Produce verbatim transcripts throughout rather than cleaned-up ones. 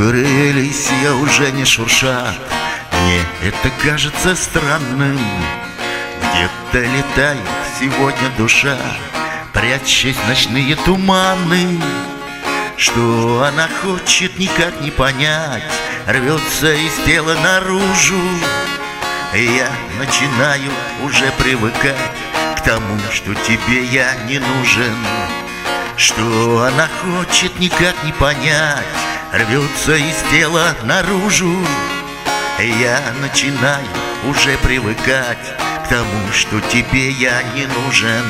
крылья уже не шуршат. Мне это кажется странным. Где-то летает сегодня душа, прячась в ночные туманы. Что она хочет, никак не понять, рвется из тела наружу. Я начинаю уже привыкать к тому, что тебе я не нужен. Что она хочет, никак не понять, рвется из тела наружу. Я начинаю уже привыкать к тому, что тебе я не нужен.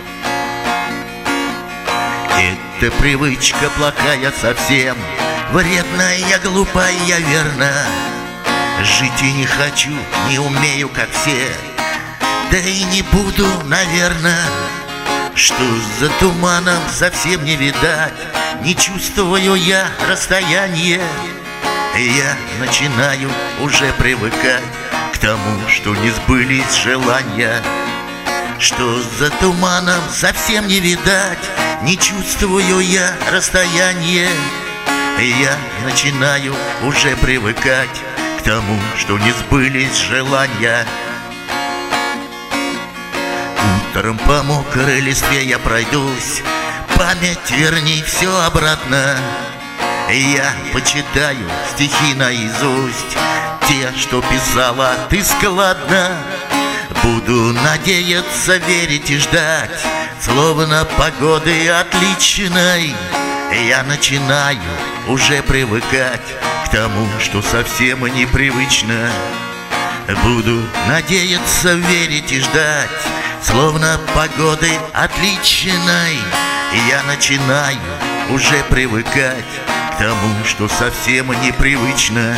Эта привычка плохая совсем, вредная, глупая, верно. Жить и не хочу, не умею, как все, да и не буду, наверное. Что за туманом совсем не видать, не чувствую я расстояние. Я начинаю уже привыкать к тому, что не сбылись желания. Что за туманом совсем не видать, не чувствую я расстояние. Я начинаю уже привыкать к тому, что не сбылись желания. Утром по мокрой листве я пройдусь, память верни все обратно. Я почитаю стихи наизусть, те, что писала ты складно. Буду надеяться, верить и ждать, словно погоды отличной. Я начинаю уже привыкать к тому, что совсем непривычно. Буду надеяться, верить и ждать, словно погоды отличной. Я начинаю уже привыкать к тому, что совсем непривычно.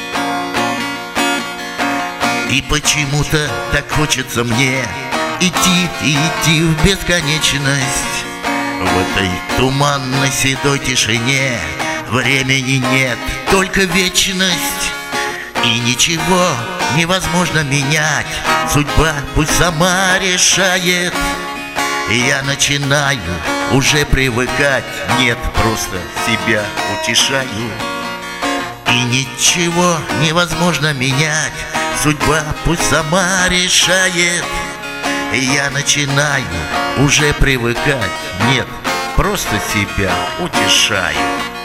И почему-то так хочется мне идти и идти в бесконечность. В этой туманной седой тишине времени нет, только вечность. И ничего невозможно менять, судьба пусть сама решает. Я начинаю уже привыкать, нет, просто себя утешаю. И ничего невозможно менять, судьба пусть сама решает. Я начинаю уже привыкать, нет, просто себя утешаю.